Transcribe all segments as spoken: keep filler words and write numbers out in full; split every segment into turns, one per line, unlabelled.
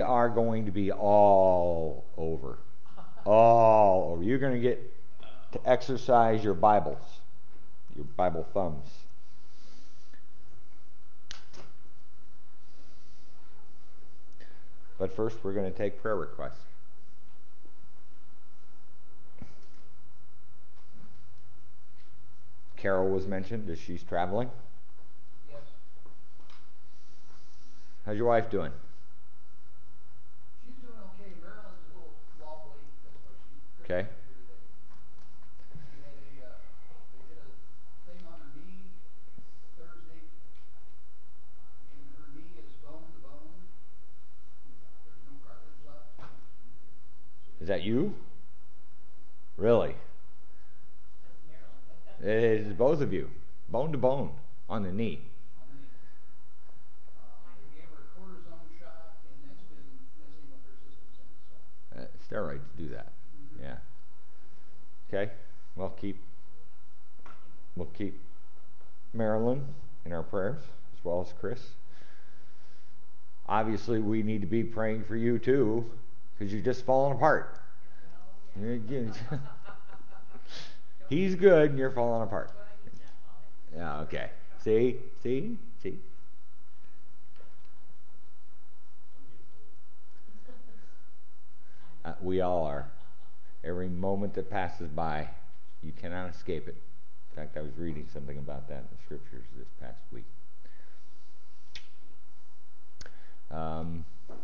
are going to be all over. All over. You're going to get to exercise your Bibles, your Bible thumbs. But first, we're going to take prayer requests. Carol was mentioned as she's traveling.
Yes.
How's your wife doing?
She's doing okay. Marilyn's a little wobbly. That's why she's
Okay.
here today. She had a, uh, they did a thing on her knee Thursday, and her knee is bone to bone. There's no cartilage left. So
Is that you? Really? It is both of you, bone to bone, on the knee.
on the knee. Uh, they gave her a cortisone shot, and that's been messing with her system since. So.
Uh, steroids do that.
Mm-hmm.
Yeah. Okay. Well, keep we'll keep Marilyn in our prayers as well as Chris. Obviously, we need to be praying for you too, because you're just falling apart. He's good, and you're falling apart. Yeah. Okay. See, see, see. Uh, we all are. Every moment that passes by, you cannot escape it. In fact, I was reading something about that in the scriptures this past week. Um,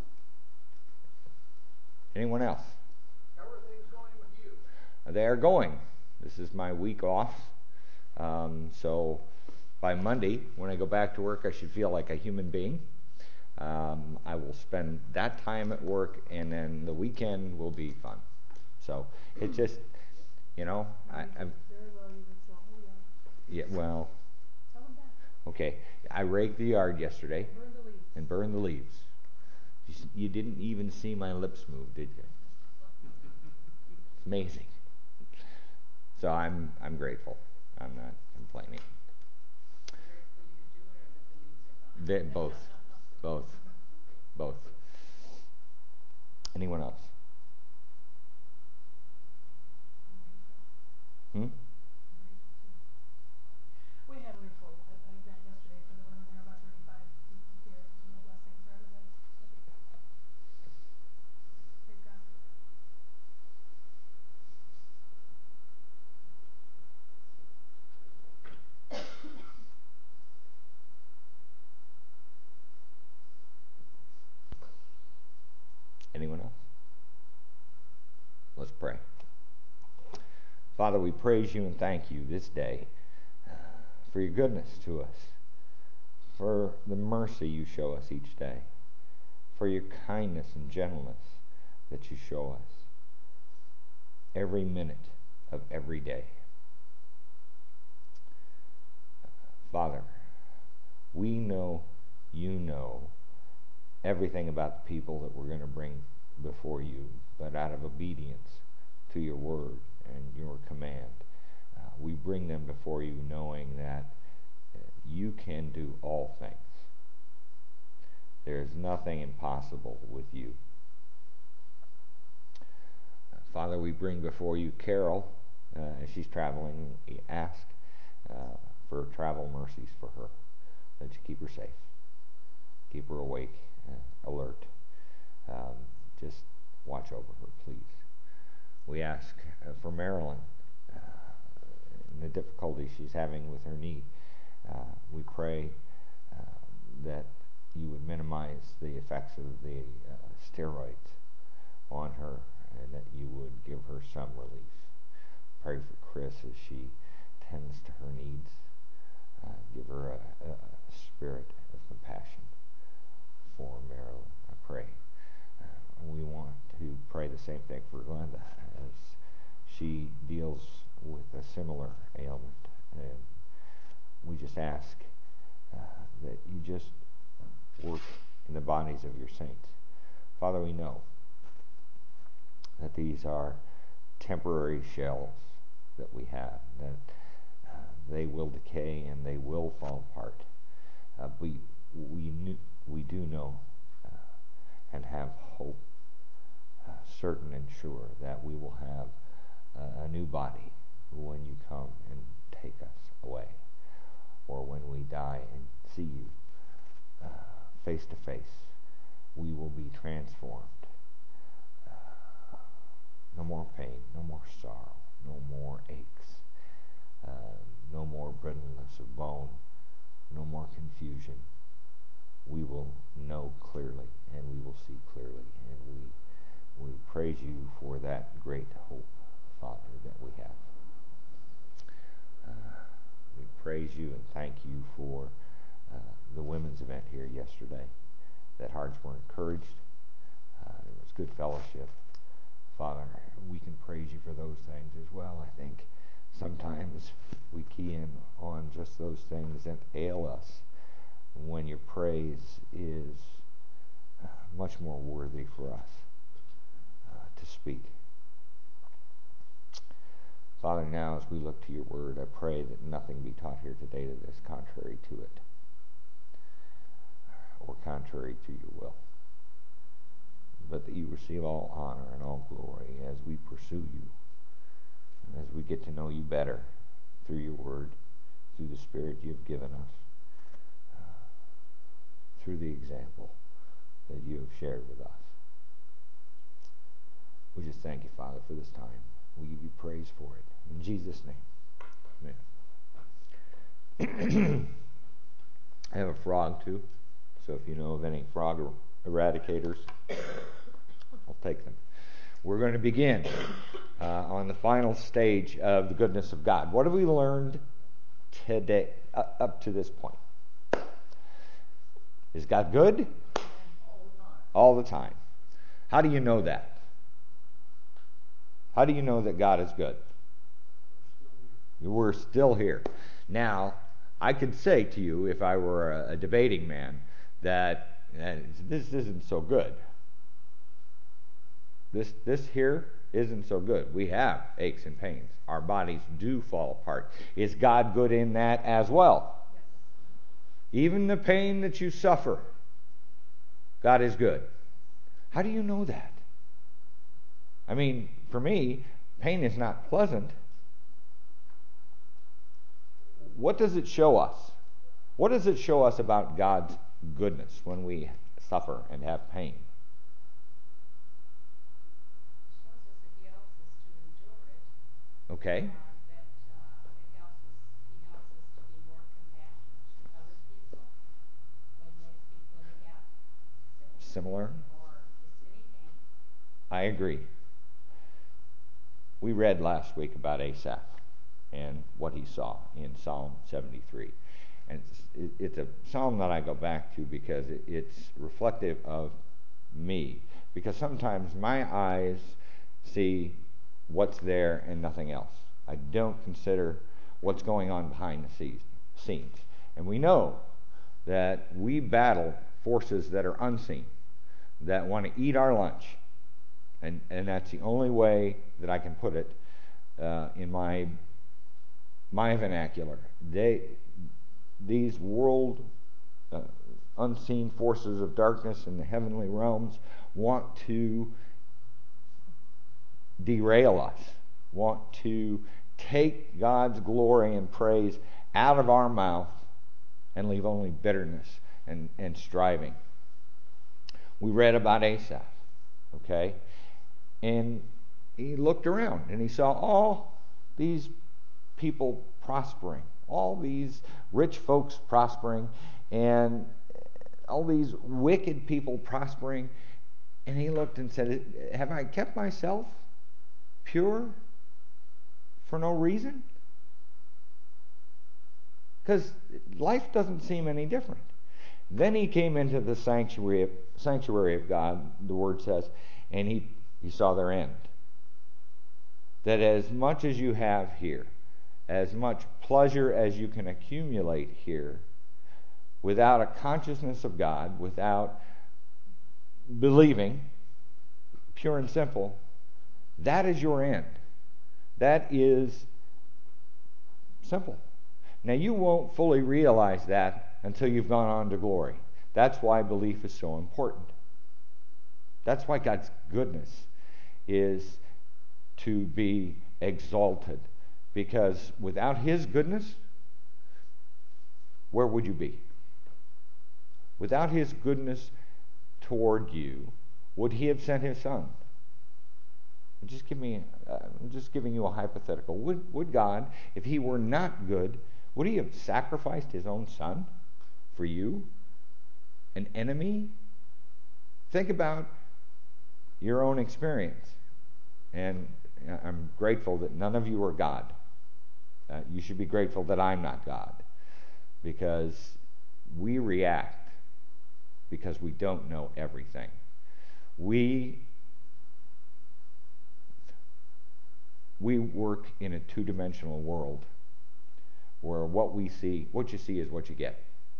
anyone else?
How are things going with you?
They are going. This is my week off. Um, so by Monday, when I go back to work, I should feel like a human being. Um, I will spend that time at work, and then the weekend will be fun. So it's just, you know, I, I'm.
Very well, you would tell her, yeah.
Yeah, well.
Tell them that.
Okay, I raked the yard yesterday.
Burn the leaves.
And burned the leaves. You, you didn't even see my lips move, did you? It's amazing. So I'm I'm grateful. I'm not complaining.
Grateful you could do it, or that the leaves are gone?
They, both, both, both. Anyone else? Hmm?
We had a wonderful uh, event yesterday for the women. There were about thirty-five people here. It was a real blessing for everybody. Praise God for that.
Anyone else? Let's pray. Father, we praise you and thank you this day for your goodness to us, for the mercy you show us each day, for your kindness and gentleness that you show us every minute of every day. Father, we know you know everything about the people that we're going to bring before you, but out of obedience to your word and your command, uh, we bring them before you knowing that uh, you can do all things. There is nothing impossible with you. Uh, Father, we bring before you Carol uh, as she's traveling. We ask uh, for travel mercies for her, that you keep her safe, keep her awake, uh, alert. Um, just watch over her, please. We ask uh, for Marilyn uh, and the difficulty she's having with her knee. Uh, we pray uh, that you would minimize the effects of the uh, steroids on her, and that you would give her some relief. Pray for Chris as she tends to her needs. Uh, give her a, a, a spirit of compassion for Marilyn, I pray. Uh, we want to pray the same thing for Glenda as she deals with a similar ailment. And we just ask uh, that you just work in the bodies of your saints. Father, we know that these are temporary shells that we have, that uh, they will decay and they will fall apart. Uh, we we knew, we do know uh, and have hope certain and sure that we will have uh, a new body when you come and take us away, or when we die and see you uh, face to face. We will be transformed. Uh, no more pain, no more sorrow, no more aches, uh, no more brittleness of bone, no more confusion. We will know clearly, and we will see clearly, and we we praise you for that great hope, Father, that we have. Uh, we praise you and thank you for uh, the women's event here yesterday, that hearts were encouraged. Uh, there was good fellowship. Father, we can praise you for those things as well. I think sometimes we key in on just those things that ail us, when your praise is uh, much more worthy for us uh, to speak. Father, now as we look to your word, I pray that nothing be taught here today that is contrary to it, or contrary to your will, but that you receive all honor and all glory as we pursue you, as we get to know you better through your word, through the Spirit you have given us, through the example that you have shared with us. We just thank you, Father, for this time. We give you praise for it. In Jesus' name, amen. I have a frog, too. So if you know of any frog er- eradicators, I'll take them. We're going to begin uh, on the final stage of the goodness of God. What have we learned today, uh, up to this point? Is God good?
All the time.
All the time. How do you know that? How do you know that God is good? We're still here. Now, I could say to you, if I were a, a debating man, that uh, this isn't so good. This this here isn't so good. We have aches and pains. Our bodies do fall apart. Is God good in that as well? Even the pain that you suffer, God is good. How do you know that? I mean, for me, pain is not pleasant. What does it show us? What does it show us about God's goodness when we suffer and have pain?
It shows us that he helps us to endure it.
Okay.
Uh, that uh, it helps us. He helps us to be more compassionate to other people when they when they have
Similar.
or just any pain.
I agree. We read last week about Asaph and what he saw in Psalm seventy-three. And it's, it's a psalm that I go back to because it's reflective of me. Because sometimes my eyes see what's there and nothing else. I don't consider what's going on behind the scenes. And we know that we battle forces that are unseen, that want to eat our lunch. And, and that's the only way that I can put it uh, in my my vernacular. They, these world uh, unseen forces of darkness in the heavenly realms want to derail us, want to take God's glory and praise out of our mouth and leave only bitterness and, and striving. We read about Asaph, okay? And he looked around and he saw all these people prospering, all these rich folks prospering, and all these wicked people prospering. And he looked and said, have I kept myself pure for no reason? Because life doesn't seem any different. Then he came into the sanctuary, sanctuary of God, the word says, and he, he saw their end. That as much as you have here, as much pleasure as you can accumulate here, without a consciousness of God, without believing, pure and simple, that is your end. That is simple. Now, you won't fully realize that until you've gone on to glory. That's why belief is so important. That's why God's goodness is to be exalted. Because without His goodness, where would you be? Without His goodness toward you, would He have sent His Son? Just give me, uh, I'm just giving you a hypothetical. Would, would God, if He were not good, would He have sacrificed His own Son for you? An enemy? Think about your own experience. And I'm grateful that none of you are God. Uh, you should be grateful that I'm not God. Because we react because we don't know everything. We we work in a two-dimensional world where what we see, what you see is what you get.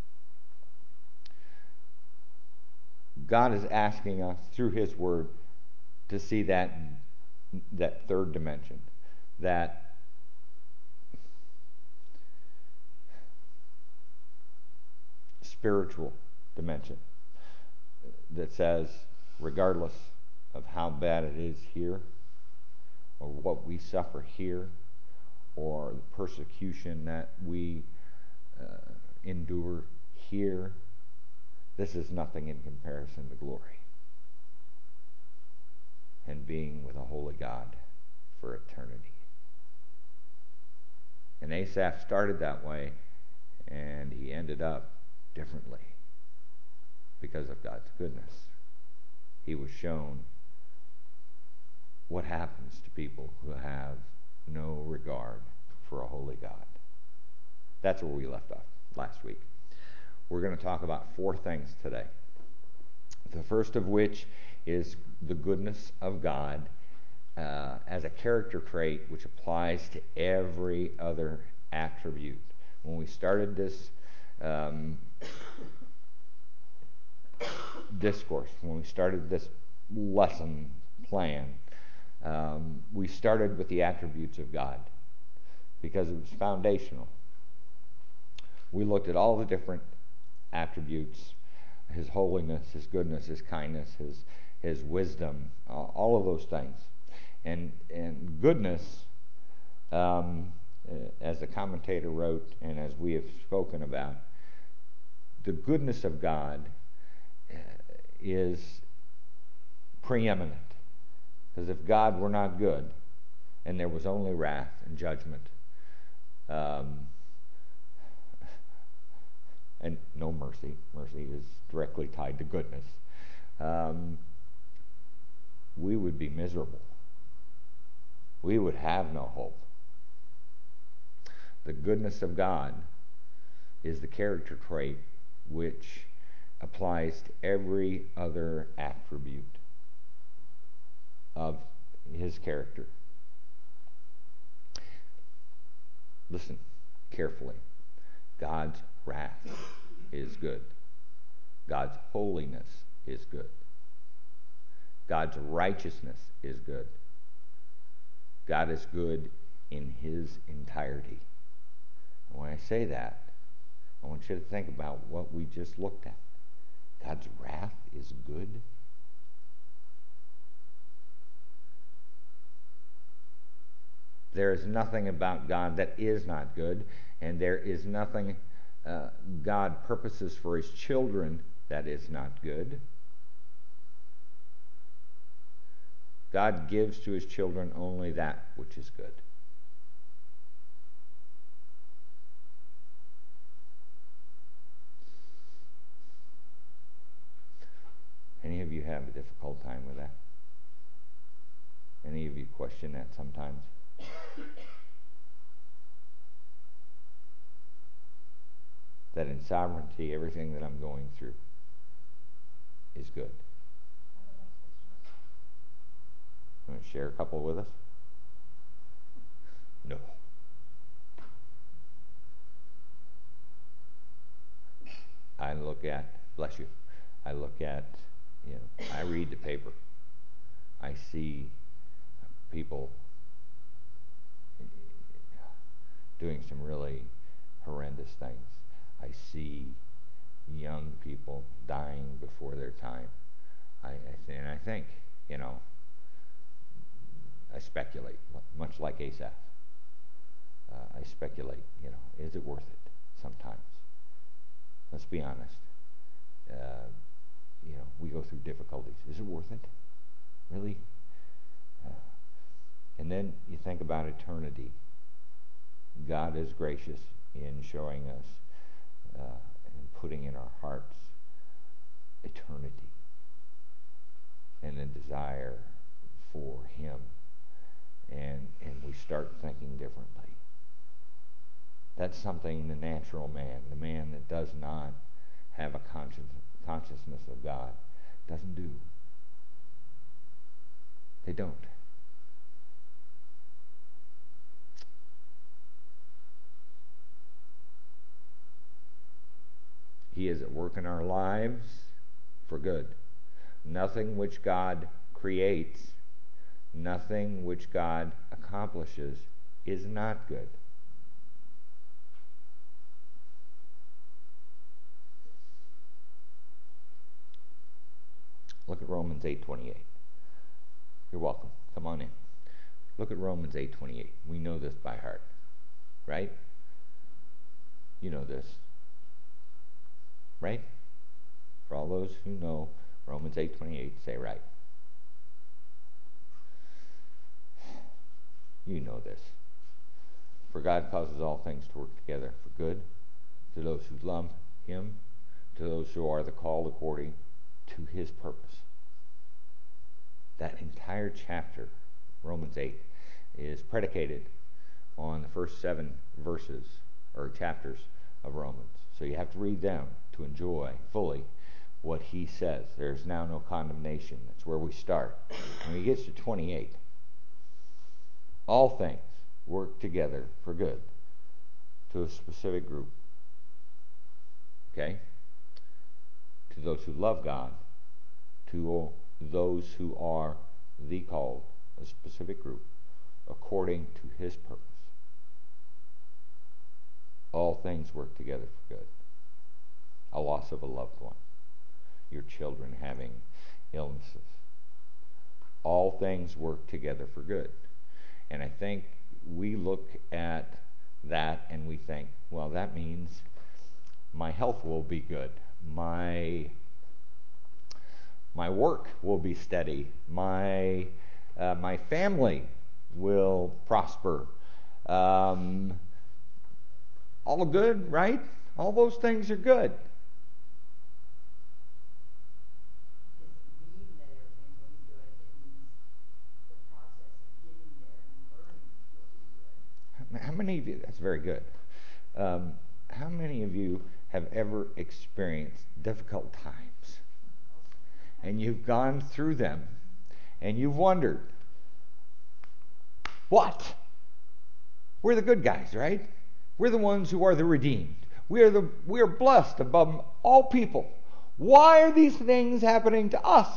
God is asking us through His Word to see that that third dimension, that spiritual dimension that says, regardless of how bad it is here, or what we suffer here, or the persecution that we uh, endure here, this is nothing in comparison to glory and being with a holy God for eternity. And Asaph started that way, and he ended up differently because of God's goodness. He was shown what happens to people who have no regard for a holy God. That's where we left off last week. We're going to talk about four things today. The first of which is the goodness of God uh, as a character trait which applies to every other attribute. When we started this um, discourse, when we started this lesson plan, um, we started with the attributes of God because it was foundational. We looked at all the different attributes, His holiness, His goodness, His kindness, His His wisdom, uh, all of those things. And and goodness, um, as the commentator wrote and as we have spoken about, the goodness of God is preeminent. Because if God were not good, and there was only wrath and judgment, um, and no mercy, mercy is directly tied to goodness, um, we would be miserable. We would have no hope. The goodness of God is the character trait which applies to every other attribute of His character. Listen carefully. God's wrath is good. God's holiness is good. God's righteousness is good. God is good in His entirety. And when I say that, I want you to think about what we just looked at. God's wrath is good. There is nothing about God that is not good, and there is nothing uh, God purposes for His children that is not good. God gives to His children only that which is good. Any of you have a difficult time with that? Any of you question that sometimes? That in sovereignty, everything that I'm going through is good. Want to share a couple with us? No. I look at, bless you, I look at, you know, I read the paper. I see people doing some really horrendous things. I see young people dying before their time. I, I th- and I think, you know, I speculate, much like Asaph. Uh, I speculate, you know, is it worth it sometimes? Let's be honest. Uh, you know, we go through difficulties. Is it worth it? Really? Uh, and then you think about eternity. God is gracious in showing us uh, and putting in our hearts eternity and a desire for Him. And, and we start thinking differently. That's something the natural man, the man that does not have a conscious, consciousness of God, doesn't do. They don't. He is at work in our lives for good. Nothing which God creates, nothing which God accomplishes is not good. Look at Romans eight twenty-eight. You're welcome. Come on in. Look at Romans eight twenty-eight. We know this by heart, right? You know this, right? For all those who know Romans eight twenty-eight, say right. You know this. For God causes all things to work together for good to those who love Him, to those who are the called according to His purpose. That entire chapter, Romans eight, is predicated on the first seven verses or chapters of Romans. So you have to read them to enjoy fully what he says. There's now no condemnation. That's where we start. When he gets to twenty-eight, all things work together for good to a specific group. Okay? To those who love God, to those who are the called, a specific group, according to His purpose. All things work together for good. A loss of a loved one, your children having illnesses. All things work together for good. And I think we look at that and we think, well, that means my health will be good. My my work will be steady. My uh, my family will prosper. Um, all good, right? All those things are good.
Doesn't mean that everything will be good. It means the process of getting there and learning will be good.
How many of you, that's very good. Um, how many of you have ever experienced difficult times? And you've gone through them and you've wondered, what? We're the good guys, right? We're the ones who are the redeemed. We are the we are blessed above all people. Why are these things happening to us?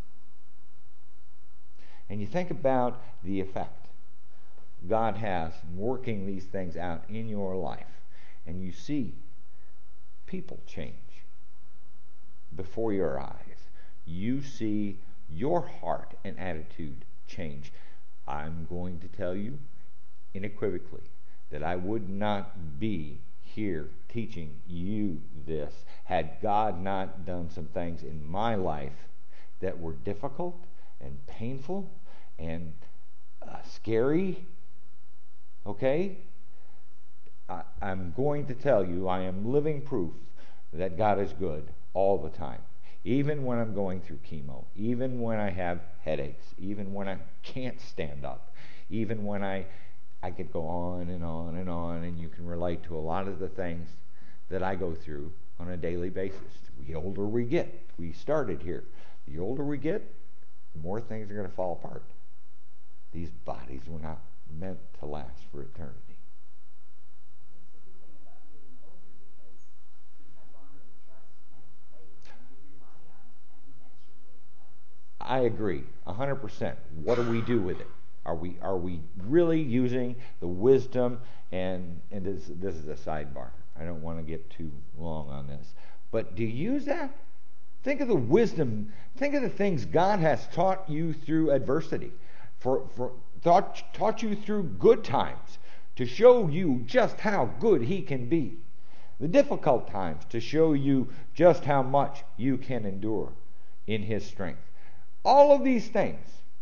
And you think about the effect God has in working these things out in your life, and you see people change before your eyes. You see your heart and attitude change. I'm going to tell you unequivocally that I would not be here teaching you this had God not done some things in my life that were difficult and painful and uh, scary. Okay? I, I'm going to tell you I am living proof that God is good all the time. Even when I'm going through chemo, even when I have headaches, even when I can't stand up, even when I I could go on and on and on, and you can relate to a lot of the things that I go through on a daily basis. The older we get, we started here. The older we get, the more things are going to fall apart. These bodies were not meant to last for eternity.
It's a good thing about getting older because you have longer to trust and have faith and you rely on it. I mean, that's your way of life.
I agree, one hundred percent. What do we do with it? Are we are we really using the wisdom? And and this this is a sidebar. I don't want to get too long on this. But do you use that? Think of the wisdom. Think of the things God has taught you through adversity. For for taught, taught you through good times to show you just how good He can be. The difficult times to show you just how much you can endure in His strength. All of these things,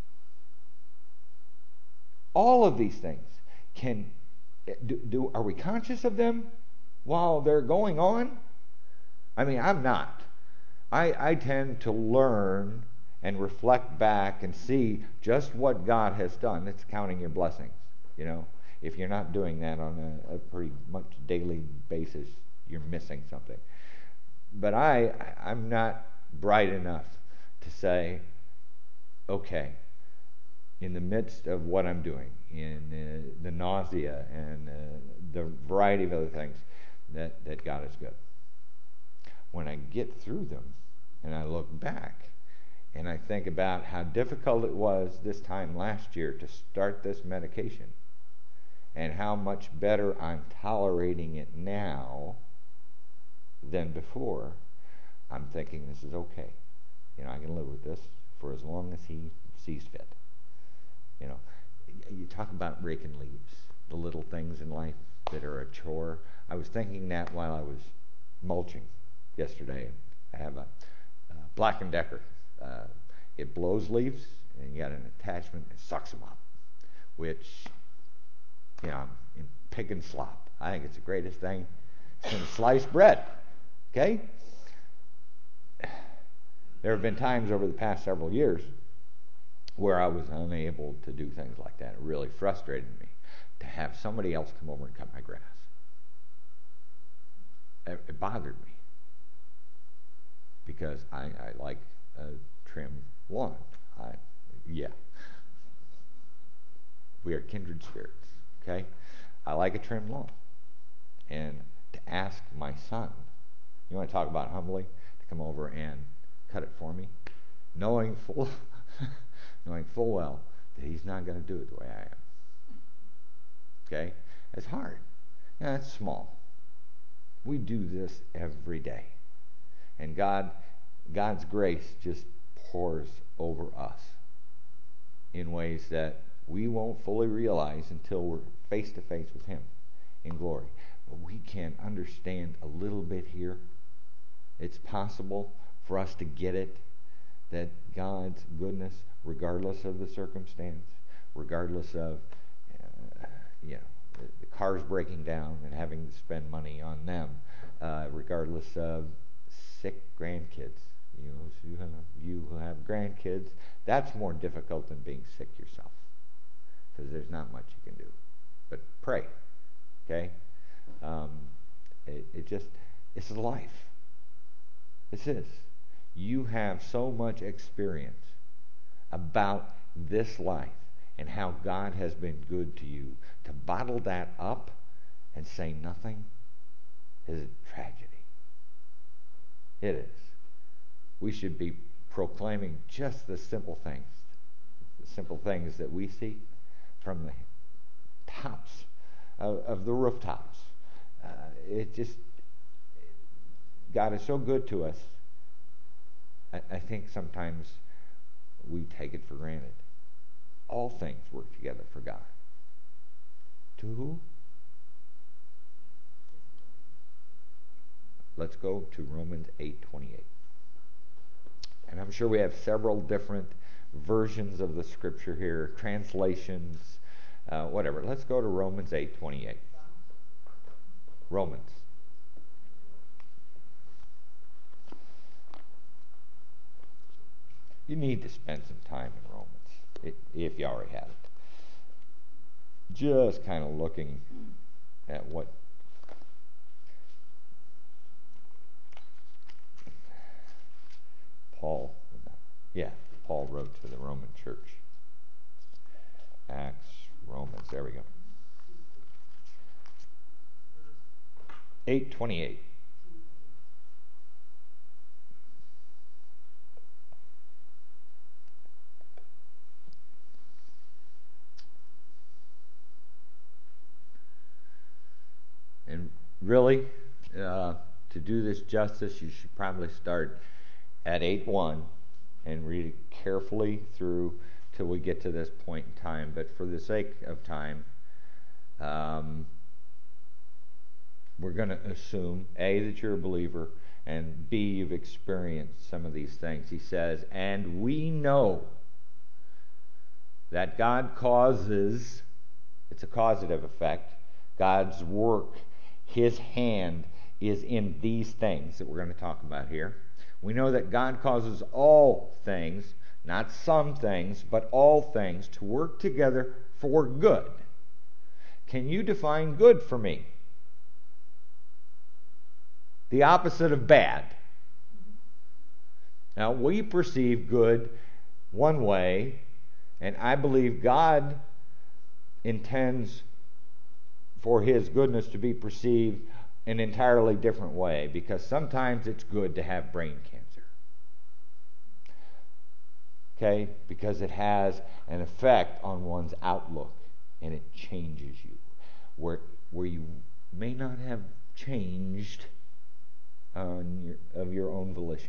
all of these things can, do, do are we conscious of them while they're going on? I mean, I'm not. I, I tend to learn and reflect back and see just what God has done. It's counting your blessings, you know. If you're not doing that on a, a pretty much daily basis, you're missing something. But I, I'm not bright enough to say, okay, in the midst of what I'm doing, in uh, the nausea and uh, the variety of other things, that, that God is good. When I get through them and I look back and I think about how difficult it was this time last year to start this medication and how much better I'm tolerating it now than before, I'm thinking this is okay. You know, I can live with this for as long as He sees fit. You know, you talk about raking leaves, the little things in life that are a chore. I was thinking that while I was mulching yesterday. I have a, a Black and Decker. Uh, it blows leaves, and you got an attachment that sucks them up, which, you know, I'm in pig and slop. I think it's the greatest thing since sliced bread. Okay? There have been times over the past several years where I was unable to do things like that. It really frustrated me to have somebody else come over and cut my grass. It, it bothered me because I, I like a trim lawn. I, yeah. We are kindred spirits, okay? I like a trim lawn. And to ask my son, you want to talk about humbly, to come over and cut it for me, knowing full knowing full well that he's not going to do it the way I am. Okay? It's hard. Yeah, it's small. We do this every day. And God, God's grace just pours over us in ways that we won't fully realize until we're face to face with Him in glory. But we can understand a little bit here. It's possible for us to get it, that God's goodness, regardless of the circumstance, regardless of uh, you know, the, the cars breaking down and having to spend money on them, uh, regardless of sick grandkids. You know, so you, have, you who have grandkids, that's more difficult than being sick yourself, because there's not much you can do. But pray, okay? Um, it, it just, it's life. This is. You have so much experience about this life and how God has been good to you. To bottle that up and say nothing is a tragedy. It is. We should be proclaiming just the simple things, the simple things that we see from the tops of, of the rooftops. Uh, it just, God is so good to us. I, I think sometimes we take it for granted. All things work together for God. To who? Let's go to Romans eight twenty-eight. And I'm sure we have several different versions of the scripture here, translations, uh, whatever. Let's go to Romans eight twenty-eight. Romans. You need to spend some time in Romans, if you already haven't. Just kind of looking at what Paul, yeah, Paul wrote to the Roman church. Acts, Romans, there we go. eight twenty-eight. And really, uh, to do this justice, you should probably start at eight one and read it carefully through till we get to this point in time, but for the sake of time, um, we're going to assume, A, that you're a believer, and B, you've experienced some of these things. He says, and we know that God causes, it's a causative effect, God's work, His hand is in these things that we're going to talk about here. We know that God causes all things, not some things, but all things, to work together for good. Can you define good for me? The opposite of bad. Now, we perceive good one way, and I believe God intends for His goodness to be perceived an entirely different way, because sometimes it's good to have brain cancer. Okay? Because it has an effect on one's outlook, and it changes you. Where, where you may not have changed on your, of your own volition.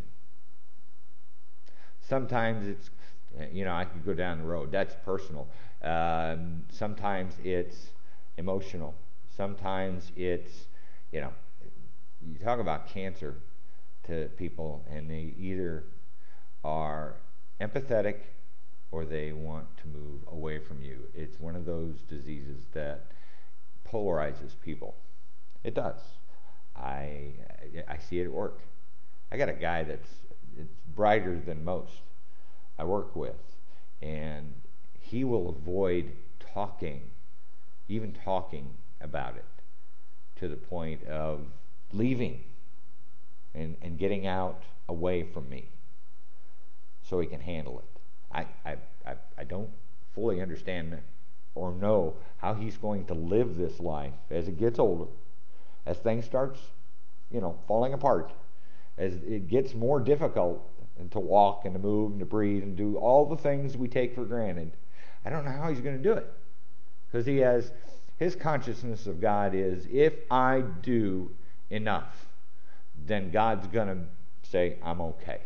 Sometimes it's, you know, I could go down the road. That's personal. Um, sometimes it's emotional. Sometimes it's, you know, you talk about cancer to people, and they either are empathetic or they want to move away from you. It's one of those diseases that polarizes people. It does. I I see it at work. I got a guy that's it's brighter than most I work with, and he will avoid talking, even talking about it, to the point of leaving and, and getting out away from me so he can handle it. I, I, I, I don't fully understand or know how he's going to live this life as it gets older, as things starts, you know, falling apart, as it gets more difficult and to walk and to move and to breathe and do all the things we take for granted. I don't know how he's going to do it, because he has his consciousness of God is, if I do enough, then God's going to say I'm okay.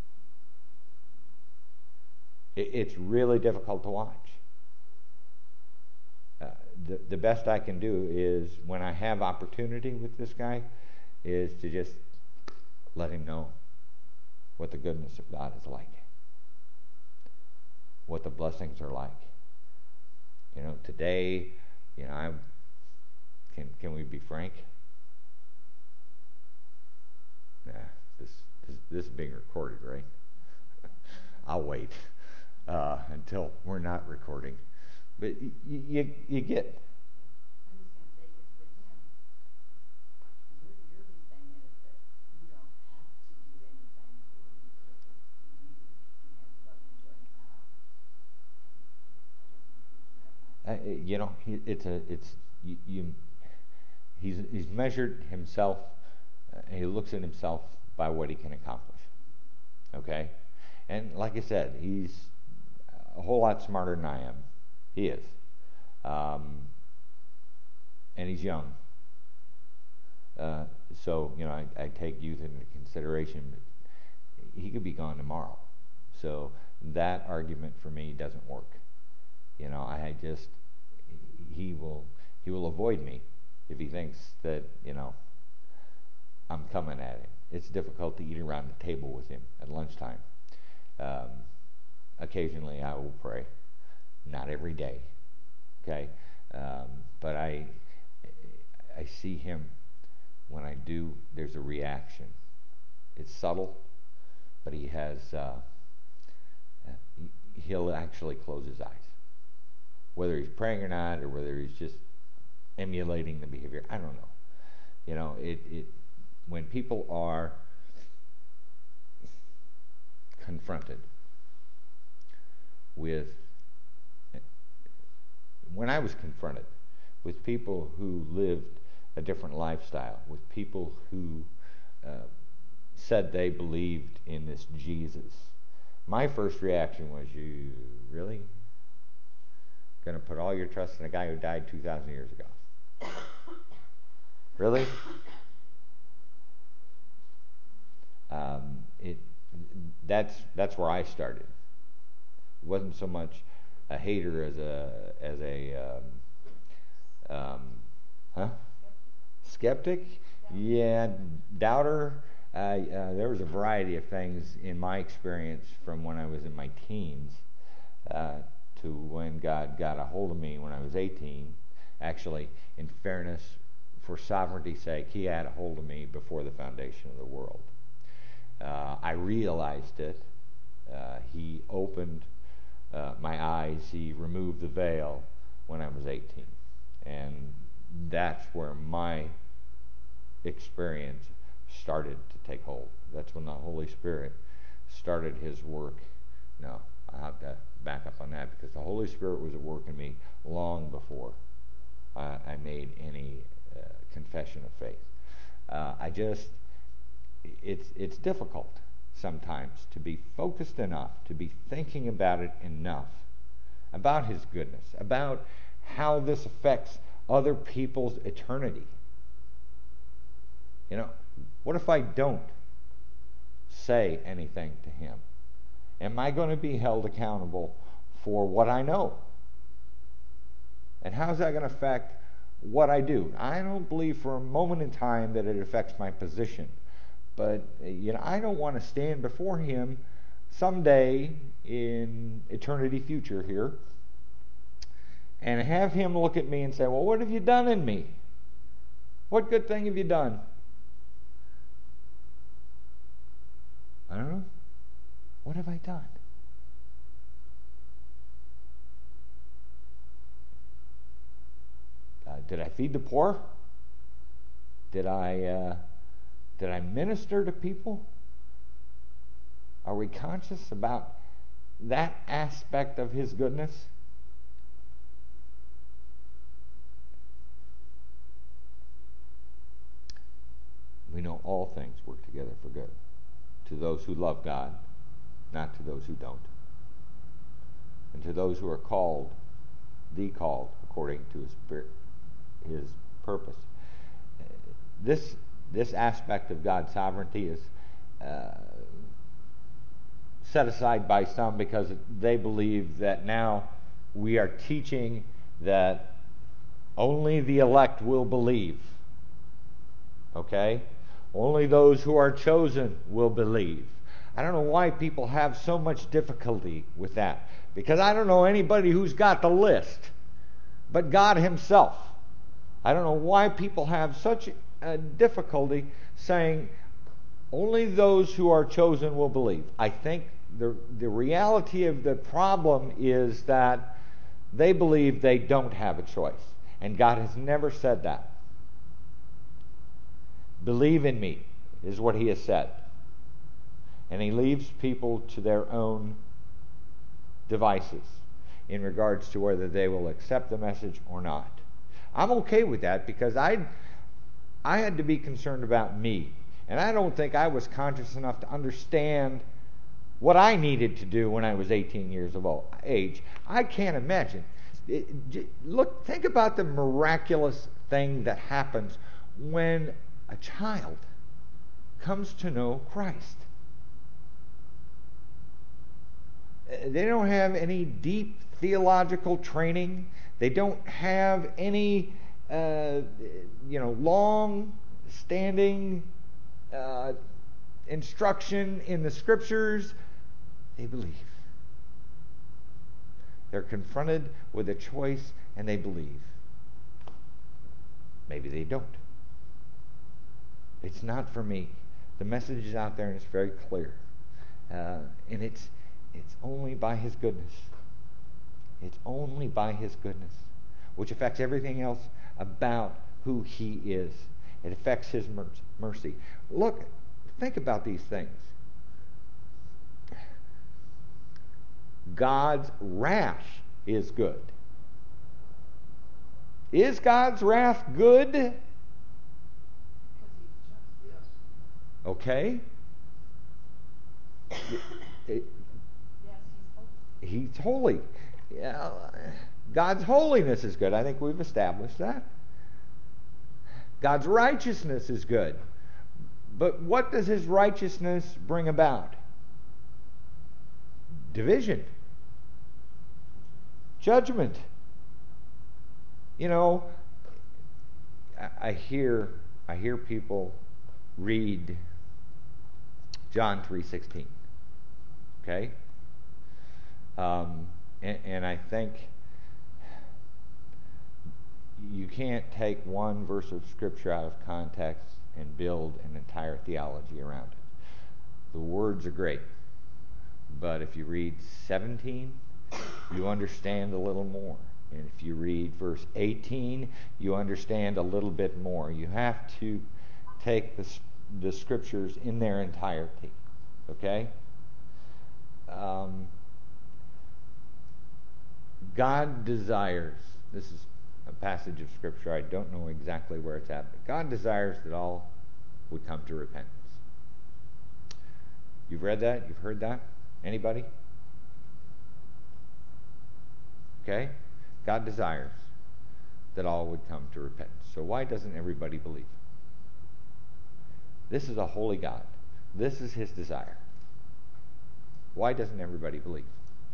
It, it's really difficult to watch. Uh, the, the best I can do is, when I have opportunity with this guy, is to just let him know what the goodness of God is like, what the blessings are like. You know, today, you know, I can can we be frank? Nah, this this, this is being recorded, right? I'll wait uh, until we're not recording. But y- you you get.
I'm just going to say, because with him, your, your big thing is that you don't have to do anything or be perfect. You, you have to love and enjoy him now. I don't think you can recognize
Uh, you know, he, it's a it's you, you. He's he's measured himself. Uh, he looks at himself by what he can accomplish. Okay, and like I said, he's a whole lot smarter than I am. He is, um, and he's young. Uh, so you know, I, I take youth into consideration. But he could be gone tomorrow. So that argument for me doesn't work. You know, I just he will he will avoid me if he thinks that, you know, I'm coming at him. It's difficult to eat around the table with him at lunchtime. Um, occasionally I will pray, not every day, okay? Um, but I I see him when I do. There's a reaction. It's subtle, but he has. Uh, he'll actually close his eyes, whether he's praying or not, or whether he's just emulating the behavior. I don't know. You know, it, it when people are confronted with, when I was confronted with people who lived a different lifestyle, with people who uh, said they believed in this Jesus, my first reaction was, you really going to put all your trust in a guy who died two thousand years ago? Really? Um, it that's that's where I started. It wasn't so much a hater, as a as a um, um, huh? Skeptic? Yeah, doubter. Uh, uh, there was a variety of things in my experience from when I was in my teens uh, to when God got a hold of me when I was eighteen. Actually, in fairness, for sovereignty's sake, He had a hold of me before the foundation of the world. Uh, I realized it. Uh, he opened uh, my eyes. He removed the veil when I was eighteen. And that's where my experience started to take hold. That's when the Holy Spirit started His work. No, I have to back up on that, because the Holy Spirit was at work in me long before uh, I made any uh, confession of faith. Uh, I just, it's it's difficult sometimes to be focused enough, to be thinking about it enough, about His goodness, about how this affects other people's eternity. You know, what if I don't say anything to Him? Am I going to be held accountable for what I know? And how is that going to affect what I do? I don't believe for a moment in time that it affects my position. But, you know, I don't want to stand before Him someday in eternity future here and have Him look at me and say, well, what have you done in me? What good thing have you done? I don't know. What have I done? Uh, did I feed the poor? Did I uh, did I minister to people? Are we conscious about that aspect of His goodness? We know all things work together for good to those who love God, not to those who don't, and to those who are called, the called, according to His spirit, His purpose. This this aspect of God's sovereignty is uh, set aside by some because they believe that now we are teaching that only the elect will believe. Okay? Only those who are chosen will believe. I don't know why people have so much difficulty with that, because I don't know anybody who's got the list but God Himself. I don't know why people have such a difficulty saying only those who are chosen will believe. I think the the reality of the problem is that they believe they don't have a choice, and God has never said that. Believe in me is what He has said. And He leaves people to their own devices in regards to whether they will accept the message or not. I'm okay with that, because I I had to be concerned about me. And I don't think I was conscious enough to understand what I needed to do when I was eighteen years of old, age. I can't imagine. It, look, think about the miraculous thing that happens when a child comes to know Christ. They don't have any deep theological training. They don't have any, uh, you know, long-standing uh, instruction in the Scriptures. They believe. They're confronted with a choice, and they believe. Maybe they don't. It's not for me. The message is out there, and it's very clear. Uh, and it's it's only by His goodness. It's only by His goodness, which affects everything else about who He is. It affects His mercy. Look, think about these things. God's wrath is good. Is God's wrath good?
Because He's just.
Yes.
Okay. It- it-
Yes, He's holy.
He's holy. Yeah, God's holiness is good. I think we've established that. God's righteousness is good. But what does His righteousness bring about? Division. Judgment. You know, I, I hear I hear people read John three sixteen. Okay? Um, and, and I think you can't take one verse of Scripture out of context and build an entire theology around it. The words are great, but if you read seventeen, you understand a little more. And if you read verse eighteen, you understand a little bit more. You have to take the, the Scriptures in their entirety. Okay? Um, God desires, this is a passage of Scripture, I don't know exactly where it's at, but God desires that all would come to repentance. You've read that? You've heard that? Anybody? Okay? God desires that all would come to repentance. So why doesn't everybody believe? This is a holy God. This is His desire. Why doesn't everybody believe?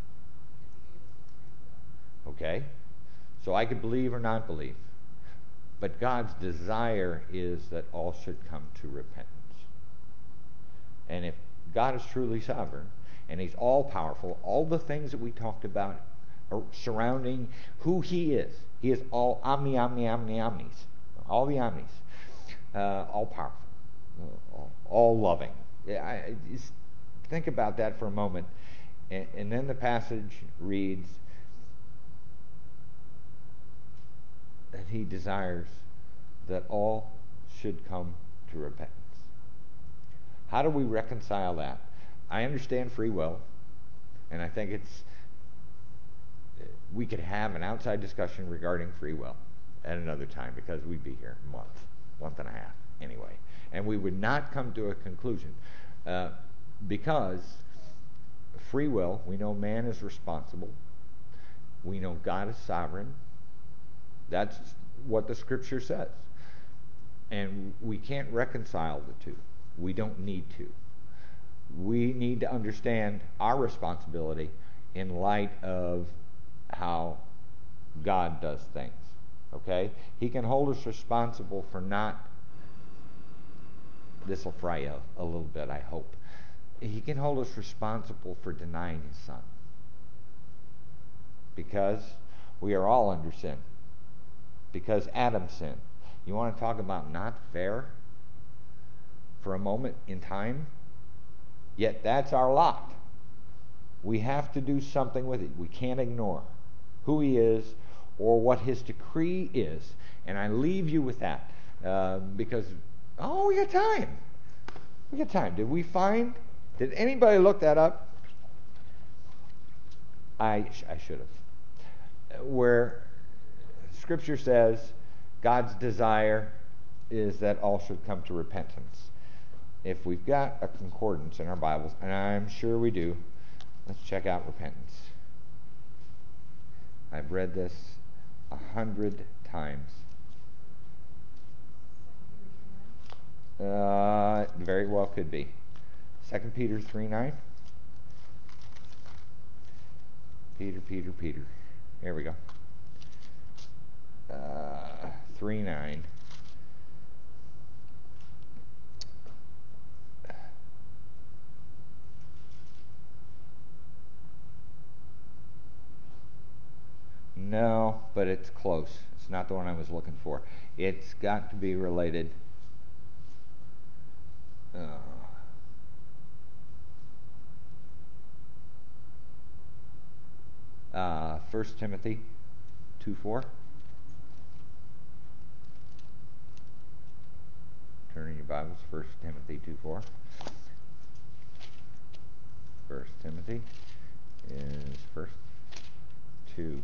Okay? So I could believe or not believe. But God's desire is that all should come to repentance. And if God is truly sovereign, and He's all-powerful, all the things that we talked about are surrounding who He is. He is all omni, omni, omni, omnis. All the omnis. Uh, all-powerful. All, all loving. Yeah, I, just think about that for a moment. And, and then the passage reads that He desires that all should come to repentance. How do we reconcile that? I understand free will, and I think it's we could have an outside discussion regarding free will at another time, because we'd be here a month, month and a half anyway, and we would not come to a conclusion uh, because free will, we know man is responsible, we know God is sovereign. That's what the Scripture says, and we can't reconcile the two. We don't need to. We need to understand our responsibility in light of how God does things. Okay? He can hold us responsible for not, this will fry you a little bit, I hope. He can hold us responsible for denying His Son. Because we are all under sin. Because Adam sinned. You want to talk about not fair for a moment in time? Yet that's our lot. We have to do something with it. We can't ignore who He is or what His decree is. And I leave you with that. Uh, because, oh, we got time. We got time. Did we find, did anybody look that up? I, I should have. Where Scripture says God's desire is that all should come to repentance. If we've got a concordance in our Bibles, and I'm sure we do, let's check out repentance. I've read this a hundred times. Uh, very well could be. Second Peter three nine. Peter, Peter, Peter. Here we go. Uh, three nine. No, but it's close. It's not the one I was looking for. It's got to be related. Uh, uh, First Timothy two four. Turn in your Bibles. First Timothy two four. First Timothy is first two.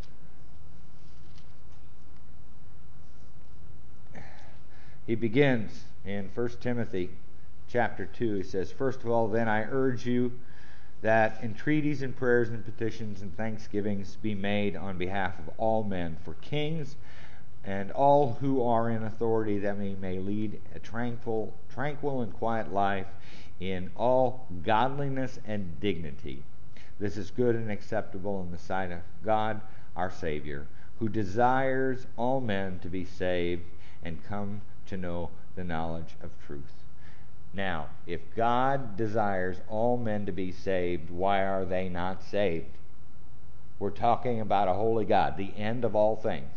He begins in First Timothy chapter two. He says, "First of all, then I urge you that entreaties and prayers and petitions and thanksgivings be made on behalf of all men, for kings and all who are in authority, that we may lead a tranquil, tranquil and quiet life in all godliness and dignity. This is good and acceptable in the sight of God, our Savior, who desires all men to be saved and come to know the knowledge of truth. Now, if God desires all men to be saved, why are they not saved? We're talking about a holy God, the end of all things.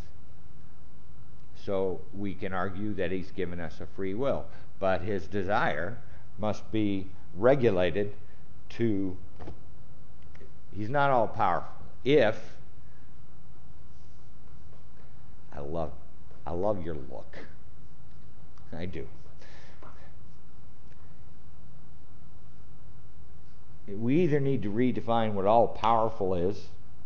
So we can argue that he's given us a free will, but his desire must be regulated to, he's not all powerful. If, I love, I love your look. I do. We either need to redefine what all powerful is,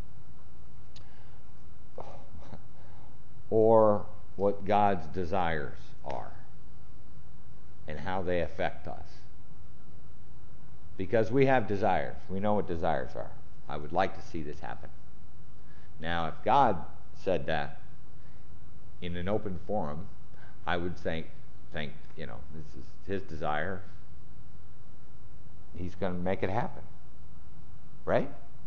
or what God's desires are and how they affect us. Because we have desires. We know what desires are. I would like to see this happen. Now, if God said that in an open forum, I would think, think, you know, this is his desire. He's going to make it happen. Right?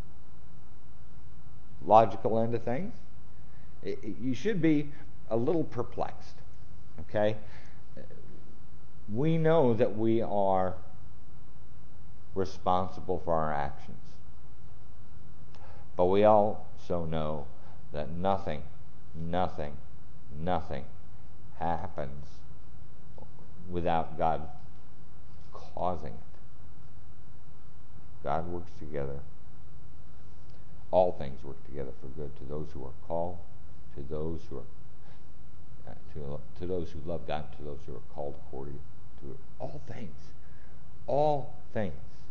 Logical end of things. It, it, you should be a little perplexed. Okay? We know that we are responsible for our actions. But we also know that nothing, nothing, nothing happens without God causing it. God works together. All things work together for good to those who are called, to those who are, uh, to, to those who love God, to those who are called according to it. All things. All things.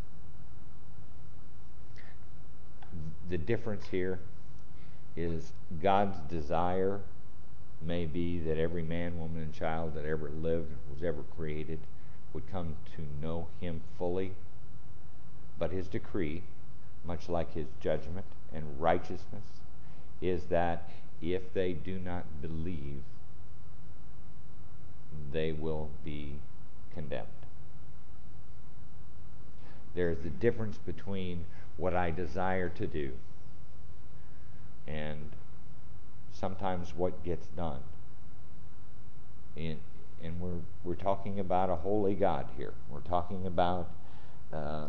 The difference here is God's desire may be that every man, woman, and child that ever lived, was ever created, would come to know him fully. But his decree, much like his judgment and righteousness, is that if they do not believe, they will be condemned. There is a difference between what I desire to do and sometimes what gets done. And, and we're we're talking about a holy God here. We're talking about um,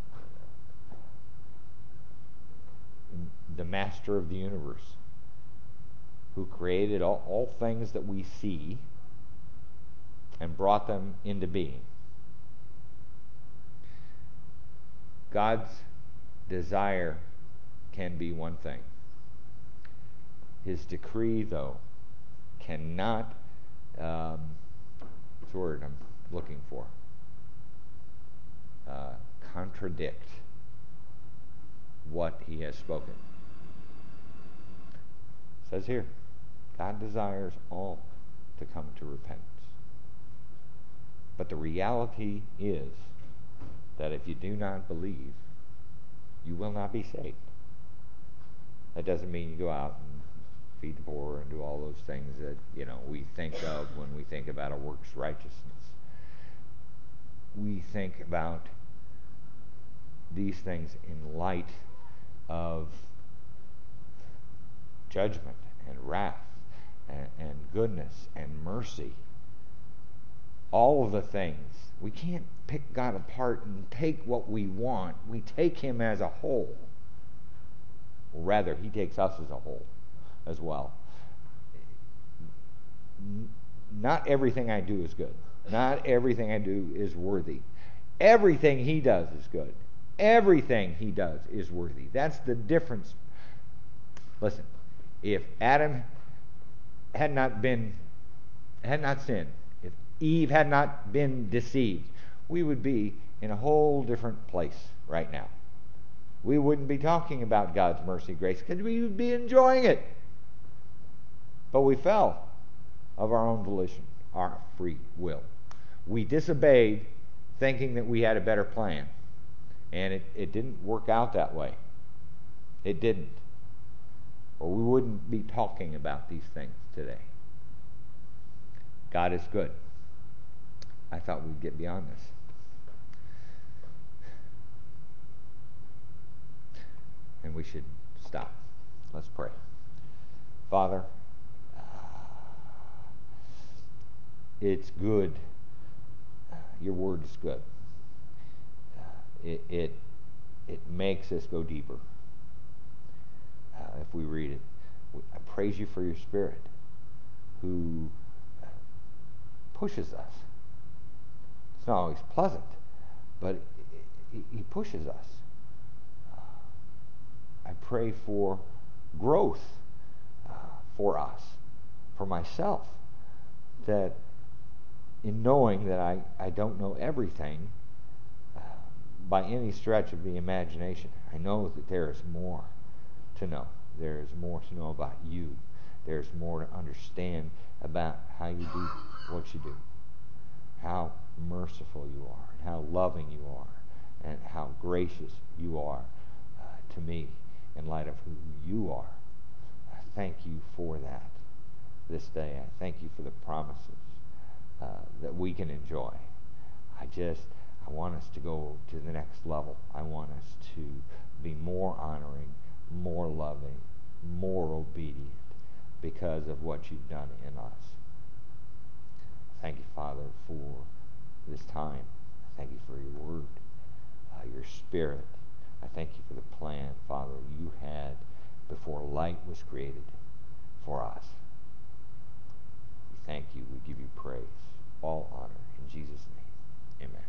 the master of the universe, who created all, all things that we see and brought them into being. God's desire can be one thing. His decree, though, cannot, um, what's the word I'm looking for? Uh, contradict what he has spoken. It says here, God desires all to come to repentance. But the reality is that if you do not believe, you will not be saved. That doesn't mean you go out and feed the poor and do all those things that, you know, we think of when we think about a works righteousness. We think about these things in light of judgment and wrath and, and goodness and mercy. All of the things. We can't pick God apart and take what we want. We take him as a whole. Or rather, he takes us as a whole as well. Not everything I do is good. Not everything I do is worthy. Everything he does is good. Everything he does is worthy. That's the difference. Listen, if Adam had not been, had not sinned, if Eve had not been deceived, we would be in a whole different place right now. We wouldn't be talking about God's mercy, grace, because we would be enjoying it. But we fell of our own volition, our free will. We disobeyed thinking that we had a better plan. And it, it didn't work out that way. It didn't. Or we wouldn't be talking about these things today. God is good. I thought we'd get beyond this. And we should stop. Let's pray. Father, uh, it's good. Your word is good. Uh, it, it it makes us go deeper uh, if we read it. I praise you for your Spirit, who uh, pushes us. It's not always pleasant, but he, he pushes us. Uh, I pray for growth uh, for us, for myself, that in knowing that I, I don't know everything uh, by any stretch of the imagination, I know that there is more to know. There is more to know about you. There's more to understand about how you do what you do, how merciful you are, and how loving you are, and how gracious you are uh, to me in light of who you are. I thank you for that this day. I thank you for the promises uh, that we can enjoy. I just, I want us to go to the next level. I want us to be more honoring, more loving, more obedient because of what you've done in us. Thank you, Father, for this time. Thank you for your word, uh, your Spirit. I thank you for the plan, Father, you had before light was created for us. We thank you. We give you praise. All honor. In Jesus' name, amen.